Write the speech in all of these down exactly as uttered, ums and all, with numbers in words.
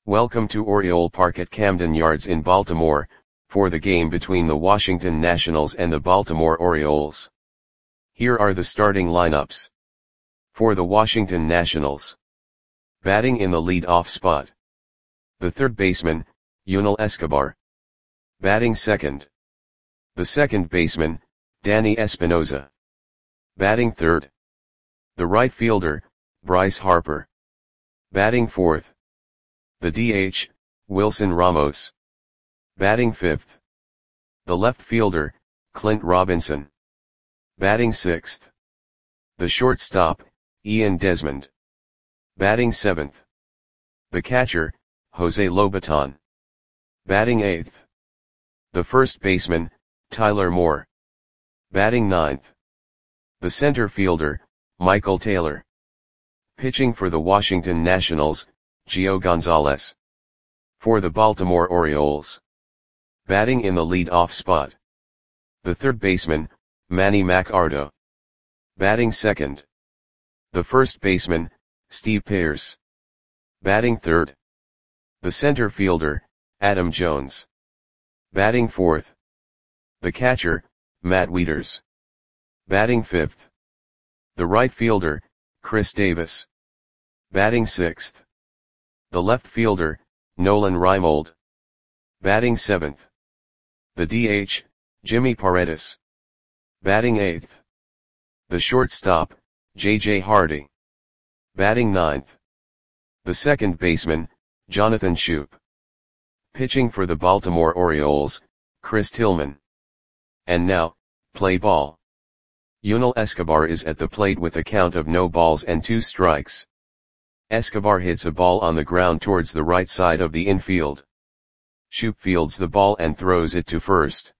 Welcome to Oriole Park at Camden Yards in Baltimore, for the game between the Washington Nationals and the Baltimore Orioles. Here are the starting lineups. For the Washington Nationals. Batting in the lead-off spot. The third baseman, Yunel Escobar. Batting second. The second baseman, Danny Espinosa. Batting third. The right fielder, Bryce Harper. Batting fourth. The D H, Wilson Ramos. Batting fifth. The left fielder, Clint Robinson. Batting sixth. The shortstop, Ian Desmond. Batting seventh. The catcher, Jose Lobaton. Batting eighth. The first baseman, Tyler Moore. Batting ninth. The center fielder, Michael Taylor. Pitching for the Washington Nationals, Gio Gonzalez. For the Baltimore Orioles. Batting in the lead-off spot. The third baseman, Manny Machado. Batting second. The first baseman, Steve Pearce. Batting third. The center fielder, Adam Jones. Batting fourth. The catcher, Matt Wieters. Batting fifth. The right fielder, Chris Davis. Batting sixth. The left fielder, Nolan Reimold. Batting seventh. The D H, Jimmy Paredes. Batting eighth. The shortstop, J J Hardy. Batting ninth. The second baseman, Jonathan Schoop. Pitching for the Baltimore Orioles, Chris Tillman. And now, play ball. Yunel Escobar is at the plate with a count of no balls and two strikes. Escobar hits a ball on the ground towards the right side of the infield. Schoop fields the ball and throws it to first.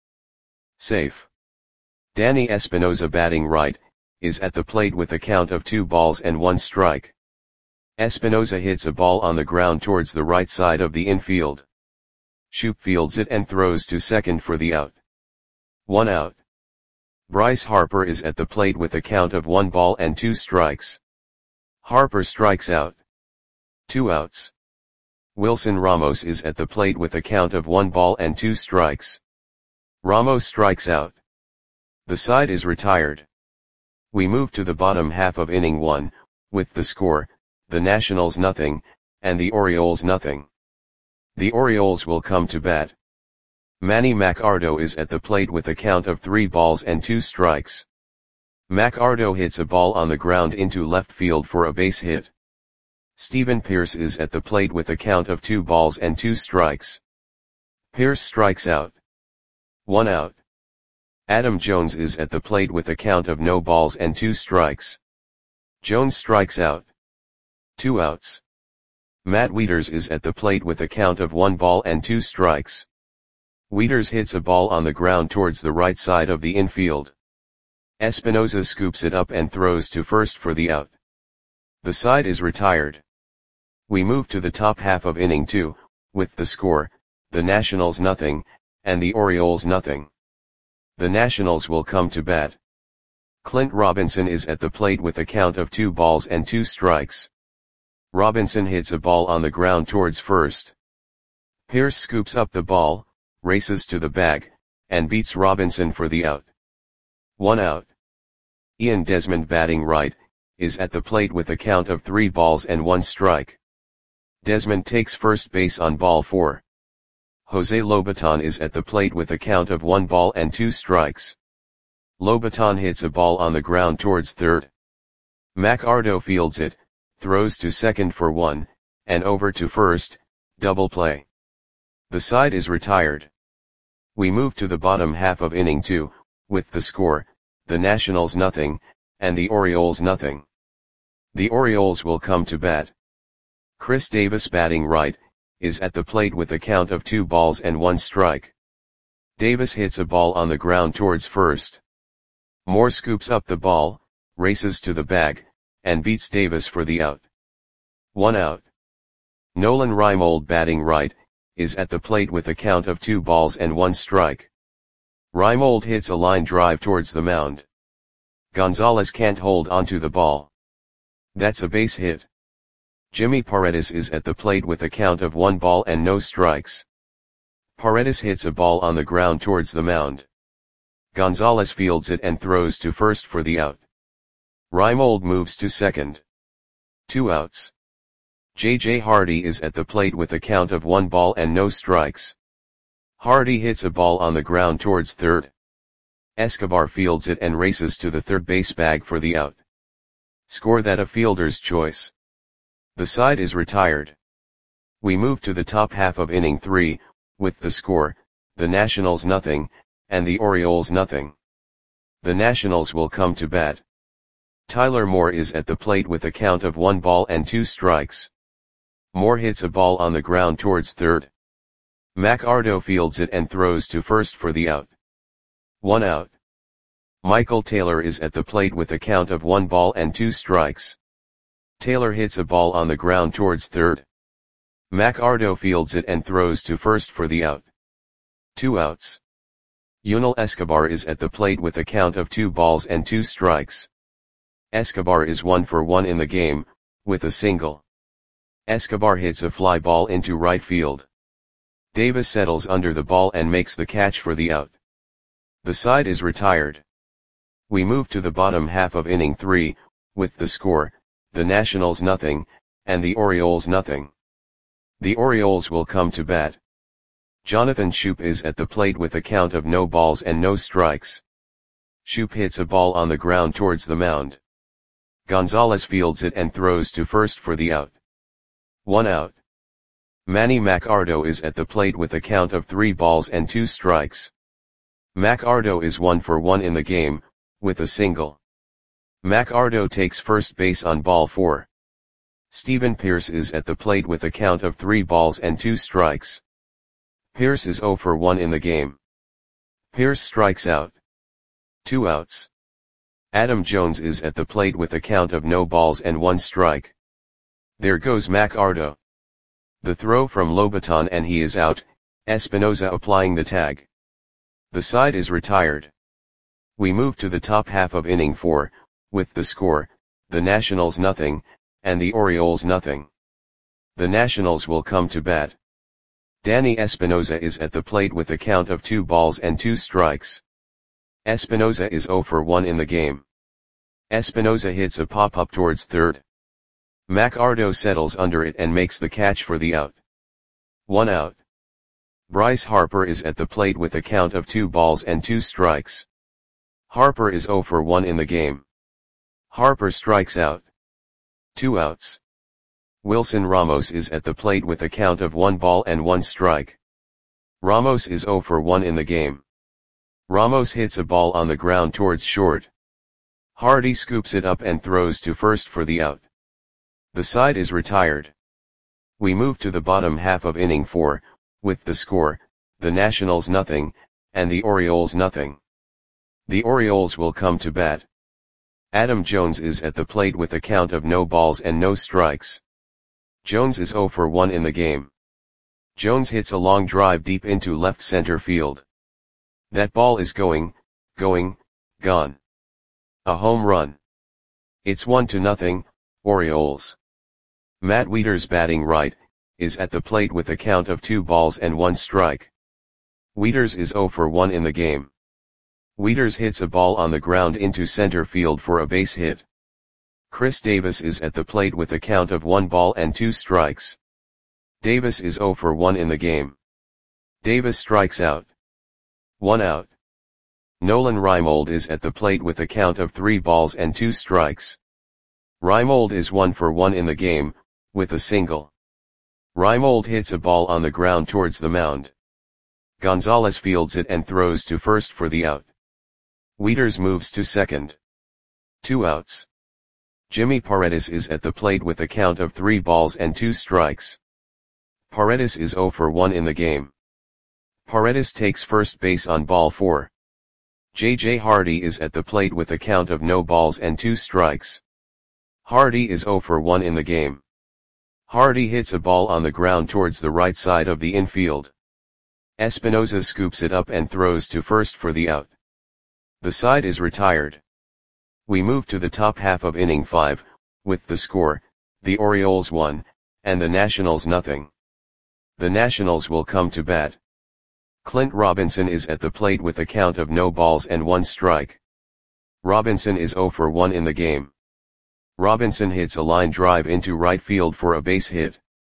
Safe. Danny Espinosa, batting right, is at the plate with a count of two balls and one strike. Espinosa hits a ball on the ground towards the right side of the infield. Schoop fields it and throws to second for the out. One out. Bryce Harper is at the plate with a count of one ball and two strikes. Harper strikes out. Two outs. Wilson Ramos is at the plate with a count of one ball and two strikes. Ramos strikes out. The side is retired. We move to the bottom half of inning one, with the score, the Nationals nothing, and the Orioles nothing. The Orioles will come to bat. Manny Machado is at the plate with a count of three balls and two strikes. Machado hits a ball on the ground into left field for a base hit. Stephen Pearce is at the plate with a count of two balls and two strikes. Pearce strikes out. One out. Adam Jones is at the plate with a count of no balls and two strikes. Jones strikes out. Two outs. Matt Wieters is at the plate with a count of one ball and two strikes. Wieters hits a ball on the ground towards the right side of the infield. Espinosa scoops it up and throws to first for the out. The side is retired. We move to the top half of inning two, with the score, the Nationals nothing, and the Orioles nothing. The Nationals will come to bat. Clint Robinson is at the plate with a count of two balls and two strikes. Robinson hits a ball on the ground towards first. Pearce scoops up the ball, races to the bag, and beats Robinson for the out. One out. Ian Desmond, batting right, is at the plate with a count of three balls and one strike. Desmond takes first base on ball four. Jose Lobaton is at the plate with a count of one ball and two strikes. Lobaton hits a ball on the ground towards third. Machado fields it, throws to second for one, and over to first, double play. The side is retired. We move to the bottom half of inning two, with the score, the Nationals nothing, and the Orioles nothing. The Orioles will come to bat. Chris Davis, batting right, is at the plate with a count of two balls and one strike. Davis hits a ball on the ground towards first. Moore scoops up the ball, races to the bag, and beats Davis for the out. One out. Nolan Reimold, batting right, is at the plate with a count of two balls and one strike. Reimold hits a line drive towards the mound. Gonzalez can't hold onto the ball. That's a base hit. Jimmy Paredes is at the plate with a count of one ball and no strikes. Paredes hits a ball on the ground towards the mound. Gonzalez fields it and throws to first for the out. Reimold moves to second. Two outs. J J Hardy is at the plate with a count of one ball and no strikes. Hardy hits a ball on the ground towards third. Escobar fields it and races to the third base bag for the out. Score that a fielder's choice. The side is retired. We move to the top half of inning three, with the score, the Nationals nothing, and the Orioles nothing. The Nationals will come to bat. Tyler Moore is at the plate with a count of one ball and two strikes. Moore hits a ball on the ground towards third. McArdo fields it and throws to first for the out. One out. Michael Taylor is at the plate with a count of one ball and two strikes. Taylor hits a ball on the ground towards third. McArdo fields it and throws to first for the out. Two outs. Yunel Escobar is at the plate with a count of two balls and two strikes. Escobar is one for one in the game, with a single. Escobar hits a fly ball into right field. Davis settles under the ball and makes the catch for the out. The side is retired. We move to the bottom half of inning three, with the score, the Nationals nothing, and the Orioles nothing. The Orioles will come to bat. Jonathan Schoop is at the plate with a count of no balls and no strikes. Schoop hits a ball on the ground towards the mound. Gonzalez fields it and throws to first for the out. One out. Manny McArdo is at the plate with a count of three balls and two strikes. McArdo is one for one in the game, with a single. McArdo takes first base on ball four. Stephen Pearce is at the plate with a count of three balls and two strikes. Pearce is zero for one in the game. Pearce strikes out. Two outs. Adam Jones is at the plate with a count of no balls and one strike. There goes McArdo. The throw from Lobaton and he is out, Espinoza applying the tag. The side is retired. We move to the top half of inning four, with the score, the Nationals nothing, and the Orioles nothing. The Nationals will come to bat. Danny Espinoza is at the plate with a count of two balls and two strikes. Espinoza is zero for one in the game. Espinoza hits a pop-up towards third. McArdo settles under it and makes the catch for the out. One out. Bryce Harper is at the plate with a count of two balls and two strikes. Harper is zero for one in the game. Harper strikes out. Two outs. Wilson Ramos is at the plate with a count of one ball and one strike. Ramos is zero for one in the game. Ramos hits a ball on the ground towards short. Hardy scoops it up and throws to first for the out. The side is retired. We move to the bottom half of inning four, with the score, the Nationals nothing, and the Orioles nothing. The Orioles will come to bat. Adam Jones is at the plate with a count of no balls and no strikes. Jones is zero for one in the game. Jones hits a long drive deep into left center field. That ball is going, going, gone. A home run. It's one to nothing, Orioles. Matt Wieters batting right, is at the plate with a count of two balls and one strike. Wieters is zero for one in the game. Wieters hits a ball on the ground into center field for a base hit. Chris Davis is at the plate with a count of one ball and two strikes. Davis is zero for one in the game. Davis strikes out. One out. Nolan Reimold is at the plate with a count of three balls and two strikes. Reimold is one for one in the game, with a single. Reimold hits a ball on the ground towards the mound. Gonzalez fields it and throws to first for the out. Wieters moves to second. Two outs. Jimmy Paredes is at the plate with a count of three balls and two strikes. Paredes is zero for one in the game. Paredes takes first base on ball four. J J Hardy is at the plate with a count of no balls and two strikes. Hardy is zero for one in the game. Hardy hits a ball on the ground towards the right side of the infield. Espinoza scoops it up and throws to first for the out. The side is retired. We move to the top half of inning five, with the score, the Orioles one, and the Nationals nothing. The Nationals will come to bat. Clint Robinson is at the plate with a count of no balls and one strike. Robinson is oh for one in the game. Robinson hits a line drive into right field for a base hit.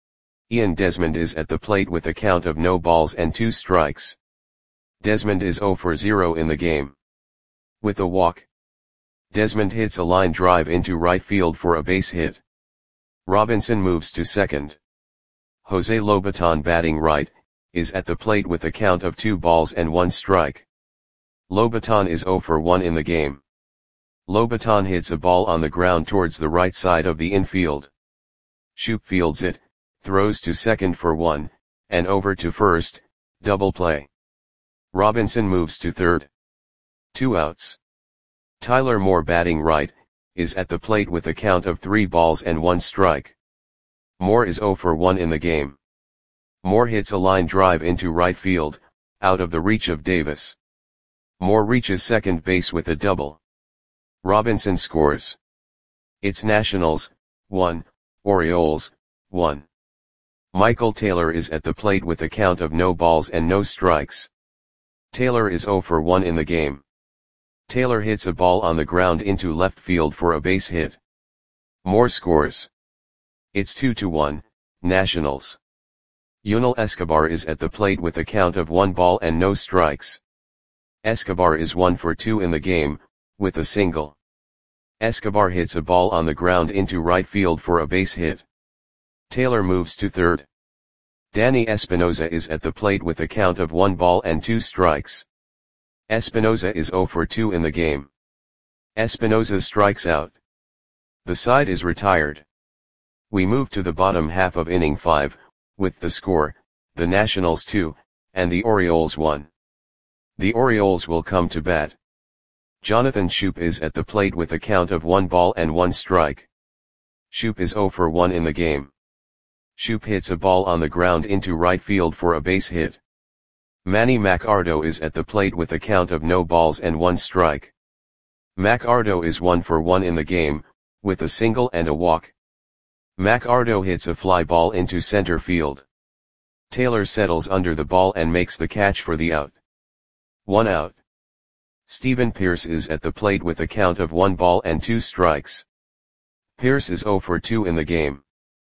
Ian Desmond is at the plate with a count of no balls and two strikes. Desmond is oh for zero in the game. With a walk, Desmond hits a line drive into right field for a base hit. Robinson moves to second. Jose Lobaton, batting right, is at the plate with a count of two balls and one strike. Lobaton is oh for one in the game. Lobaton hits a ball on the ground towards the right side of the infield. Shoop fields it, throws to second for one, and over to first, double play. Robinson moves to third. Two outs. Tyler Moore, batting right, is at the plate with a count of three balls and one strike. Moore is oh for one in the game. Moore hits a line drive into right field, out of the reach of Davis. Moore reaches second base with a double. Robinson scores. It's Nationals, one, Orioles, one. Michael Taylor is at the plate with a count of no balls and no strikes. Taylor is oh for one in the game. Taylor hits a ball on the ground into left field for a base hit. Moore scores. It's two to one, Nationals. Yunel Escobar is at the plate with a count of one ball and no strikes. Escobar is one for two in the game, with a single. Escobar hits a ball on the ground into right field for a base hit. Taylor moves to third. Danny Espinosa is at the plate with a count of one ball and two strikes. Espinosa is oh for two in the game. Espinosa strikes out. The side is retired. We move to the bottom half of inning five, with the score, the Nationals two, and the Orioles one. The Orioles will come to bat. Jonathan Shoop is at the plate with a count of one ball and one strike. Shoop is oh for one in the game. Shoop hits a ball on the ground into right field for a base hit. Manny Macardo is at the plate with a count of no balls and one strike. Macardo is one for one in the game, with a single and a walk. Macardo hits a fly ball into center field. Taylor settles under the ball and makes the catch for the out. One out. Stephen Pierce is at the plate with a count of one ball and two strikes. Pierce is oh for two in the game.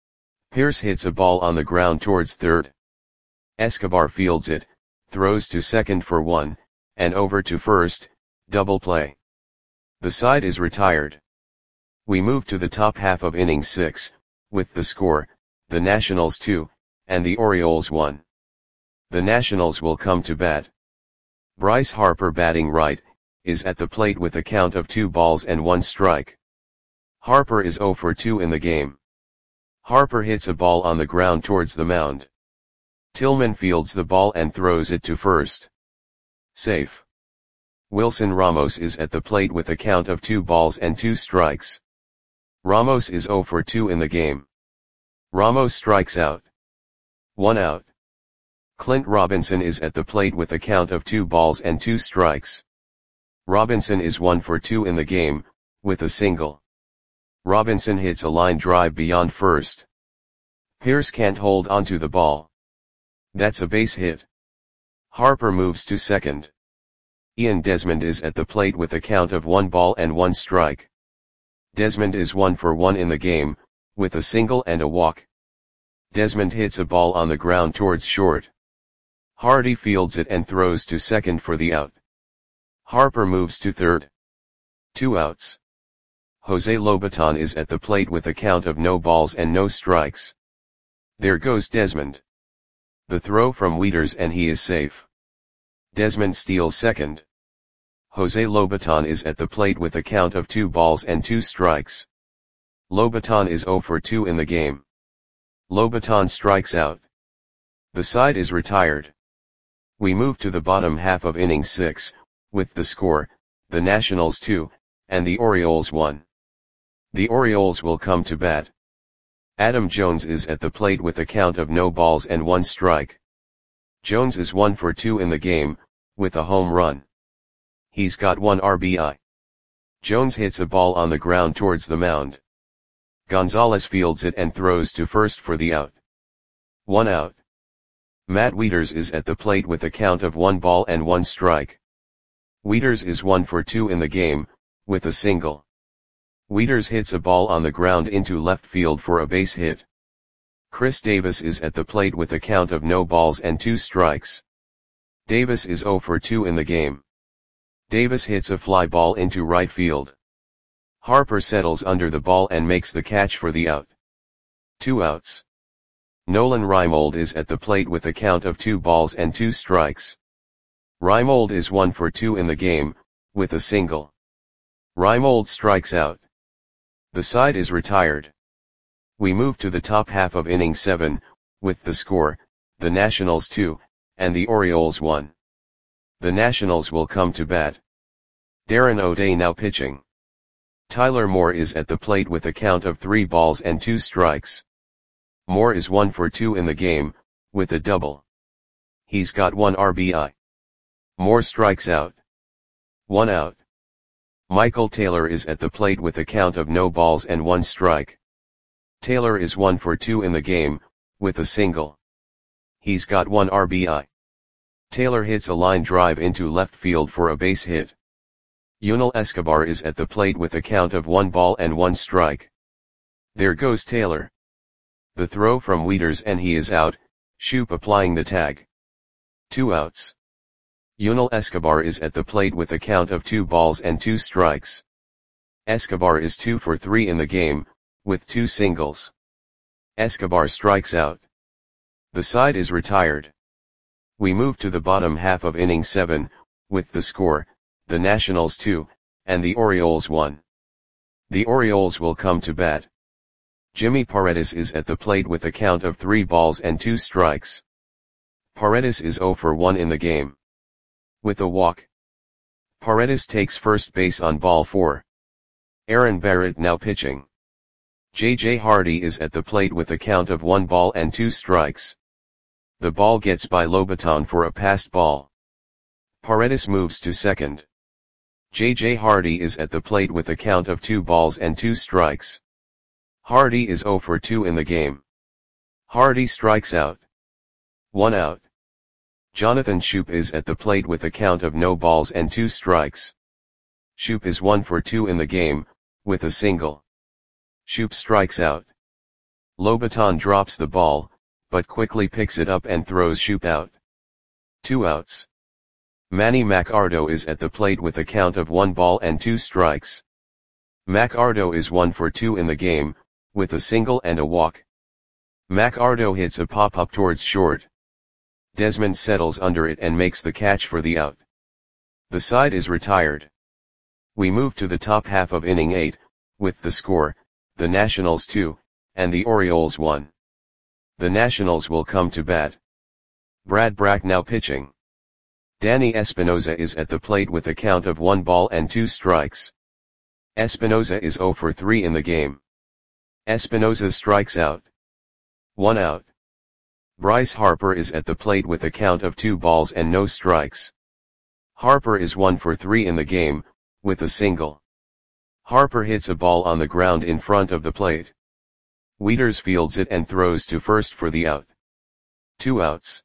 Pierce hits a ball on the ground towards third. Escobar fields it, throws to second for one, and over to first, double play. The side is retired. We move to the top half of inning six, with the score, the Nationals two, and the Orioles one. The Nationals will come to bat. Bryce Harper, batting right, is at the plate with a count of two balls and one strike. Harper is oh for two in the game. Harper hits a ball on the ground towards the mound. Tillman fields the ball and throws it to first. Safe. Wilson Ramos is at the plate with a count of two balls and two strikes. Ramos is oh for two in the game. Ramos strikes out. One out. Clint Robinson is at the plate with a count of two balls and two strikes. Robinson is one for two in the game, with a single. Robinson hits a line drive beyond first. Pierce can't hold onto the ball. That's a base hit. Harper moves to second. Ian Desmond is at the plate with a count of one ball and one strike. Desmond is one for one in the game, with a single and a walk. Desmond hits a ball on the ground towards short. Hardy fields it and throws to second for the out. Harper moves to third. Two outs. Jose Lobaton is at the plate with a count of no balls and no strikes. There goes Desmond. The throw from Wieters and he is safe. Desmond steals second. Jose Lobaton is at the plate with a count of two balls and two strikes. Lobaton is oh for two in the game. Lobaton strikes out. The side is retired. We move to the bottom half of inning six, with the score, the Nationals two, and the Orioles one. The Orioles will come to bat. Adam Jones is at the plate with a count of no balls and one strike. Jones is one for two in the game, with a home run. He's got one R B I. Jones hits a ball on the ground towards the mound. Gonzalez fields it and throws to first for the out. One out. Matt Wieters is at the plate with a count of one ball and one strike. Wieters is one for two in the game, with a single. Wieters hits a ball on the ground into left field for a base hit. Chris Davis is at the plate with a count of no balls and two strikes. Davis is zero for two in the game. Davis hits a fly ball into right field. Harper settles under the ball and makes the catch for the out. Two outs. Nolan Reimold is at the plate with a count of two balls and two strikes. Reimold is one for two in the game, with a single. Reimold strikes out. The side is retired. We move to the top half of inning seven, with the score, the Nationals two, and the Orioles one. The Nationals will come to bat. Darren O'Day now pitching. Tyler Moore is at the plate with a count of three balls and two strikes. Moore is one for two in the game, with a double. He's got one R B I. Moore strikes out. One out. Michael Taylor is at the plate with a count of no balls and one strike. Taylor is one for two in the game, with a single. He's got one R B I. Taylor hits a line drive into left field for a base hit. Yunel Escobar is at the plate with a count of one ball and one strike. There goes Taylor. The throw from Wieters and he is out, Shoop applying the tag. Two outs. Yunel Escobar is at the plate with a count of two balls and two strikes. Escobar is two for three in the game, with two singles. Escobar strikes out. The side is retired. We move to the bottom half of inning seven, with the score, the Nationals two, and the Orioles one. The Orioles will come to bat. Jimmy Paredes is at the plate with a count of three balls and two strikes. Paredes is zero for one in the game. With a walk. Paredes takes first base on ball four. Aaron Barrett now pitching. J J Hardy is at the plate with a count of one ball and two strikes. The ball gets by Lobaton for a passed ball. Paredes moves to second. J J Hardy is at the plate with a count of two balls and two strikes. Hardy is zero for two in the game. Hardy strikes out. One out. Jonathan Shoop is at the plate with a count of no balls and two strikes. Shoop is one for two in the game, with a single. Shoop strikes out. Lobaton drops the ball, but quickly picks it up and throws Shoop out. Two outs. Manny Macardo is at the plate with a count of one ball and two strikes. Macardo is one for two in the game, with a single and a walk. Macardo hits a pop-up towards short. Desmond settles under it and makes the catch for the out. The side is retired. We move to the top half of inning eight, with the score, the Nationals two, and the Orioles one. The Nationals will come to bat. Brad Brach now pitching. Danny Espinoza is at the plate with a count of one ball and two strikes. Espinoza is zero for three in the game. Espinoza strikes out. One out. Bryce Harper is at the plate with a count of two balls and no strikes. Harper is one for three in the game, with a single. Harper hits a ball on the ground in front of the plate. Wieters fields it and throws to first for the out. Two outs.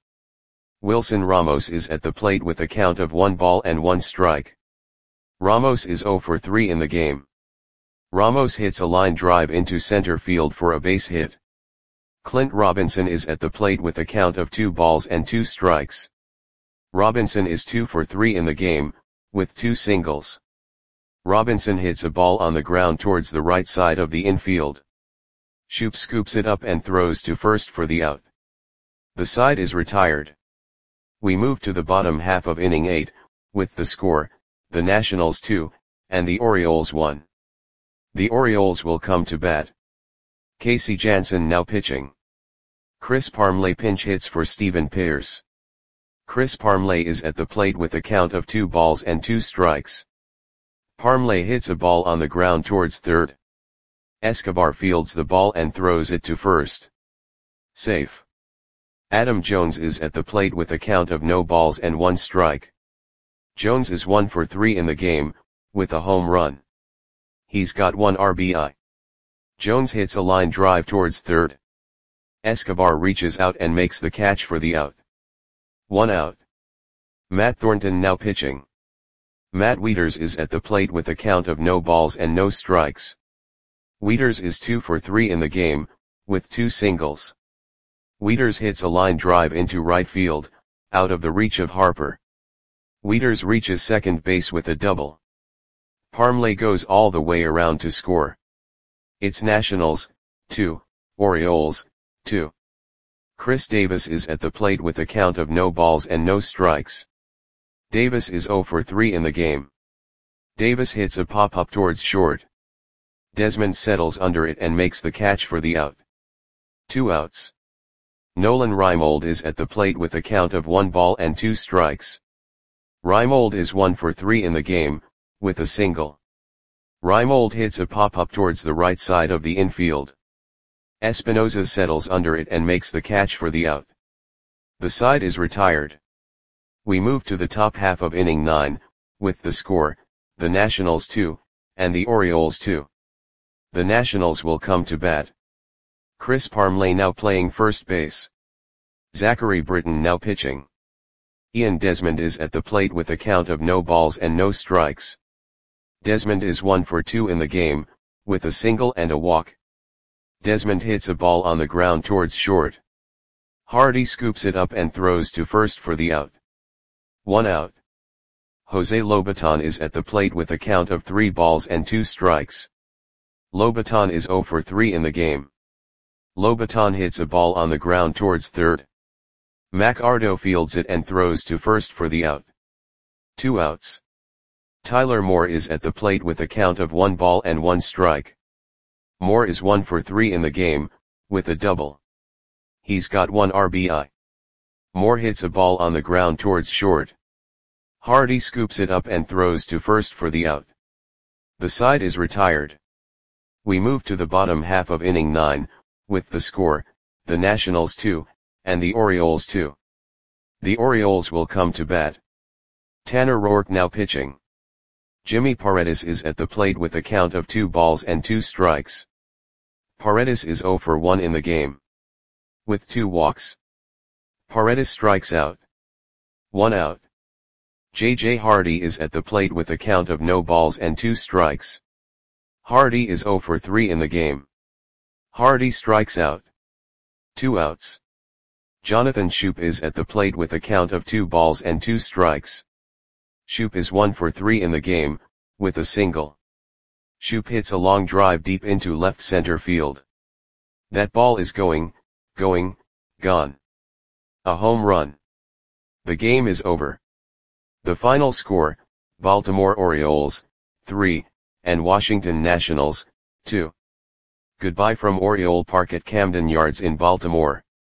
Wilson Ramos is at the plate with a count of one ball and one strike. Ramos is zero for three in the game. Ramos hits a line drive into center field for a base hit. Clint Robinson is at the plate with a count of two balls and two strikes. Robinson is two for three in the game, with two singles. Robinson hits a ball on the ground towards the right side of the infield. Shoop scoops it up and throws to first for the out. The side is retired. We move to the bottom half of inning eight, with the score, the Nationals two, and the Orioles one. The Orioles will come to bat. Casey Janssen now pitching. Chris Parmelee pinch hits for Stephen Pearce. Chris Parmelee is at the plate with a count of two balls and two strikes. Parmelee hits a ball on the ground towards third. Escobar fields the ball and throws it to first. Safe. Adam Jones is at the plate with a count of no balls and one strike. Jones is one for three in the game, with a home run. He's got one R B I. Jones hits a line drive towards third. Escobar reaches out and makes the catch for the out. One out. Matt Thornton now pitching. Matt Wieters is at the plate with a count of no balls and no strikes. Wieters is two for three in the game, with two singles. Wieters hits a line drive into right field, out of the reach of Harper. Wieters reaches second base with a double. Parmley goes all the way around to score. It's Nationals, two, Orioles, two. Chris Davis is at the plate with a count of no balls and no strikes. Davis is zero for three in the game. Davis hits a pop-up towards short. Desmond settles under it and makes the catch for the out. Two outs. Nolan Reimold is at the plate with a count of one ball and two strikes. Reimold is one for three in the game, with a single. Reimold hits a pop-up towards the right side of the infield. Espinoza settles under it and makes the catch for the out. The side is retired. We move to the top half of inning nine, with the score, the Nationals two, and the Orioles two. The Nationals will come to bat. Chris Parmley now playing first base. Zachary Britton now pitching. Ian Desmond is at the plate with a count of no balls and no strikes. Desmond is one for two in the game, with a single and a walk. Desmond hits a ball on the ground towards short. Hardy scoops it up and throws to first for the out. One out. Jose Lobaton is at the plate with a count of three balls and two strikes. Lobaton is zero for three in the game. Lobaton hits a ball on the ground towards third. McArdo fields it and throws to first for the out. Two outs. Tyler Moore is at the plate with a count of one ball and one strike. Moore is one for three in the game, with a double. He's got one R B I. Moore hits a ball on the ground towards short. Hardy scoops it up and throws to first for the out. The side is retired. We move to the bottom half of inning nine, with the score, the Nationals two, and the Orioles two. The Orioles will come to bat. Tanner Roark now pitching. Jimmy Paredes is at the plate with a count of two balls and two strikes. Paredes is zero for one in the game. With two walks. Paredes strikes out. One out. J J Hardy is at the plate with a count of no balls and two strikes. Hardy is zero for three in the game. Hardy strikes out. Two outs. Jonathan Schoop is at the plate with a count of two balls and two strikes. Schoop is one for three in the game, with a single. Schoop hits a long drive deep into left center field. That ball is going, going, gone. A home run. The game is over. The final score, Baltimore Orioles, three, and Washington Nationals, two. Goodbye from Oriole Park at Camden Yards in Baltimore.